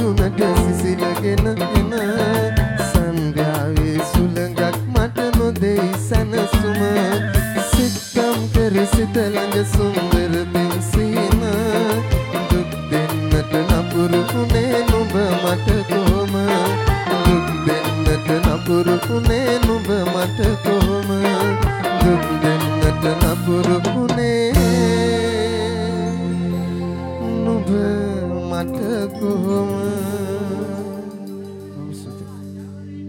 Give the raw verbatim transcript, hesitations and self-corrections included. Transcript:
මුදුනට සිසිලගෙන එන සංගාවේ සුළඟක් මට නොදෙයි සැනසුම සිත්කම් කර සිත ළඟ සුන්දර පින්සීම දුක් දෙන්නට නපුරු වුණේ නුඹ මට කොහොම දුක් දෙන්නට නපුරු වුණේ නුඹ මට කොහොම දුක් දෙන්නට නපුරු වුණේ නුඹ මට කොහොම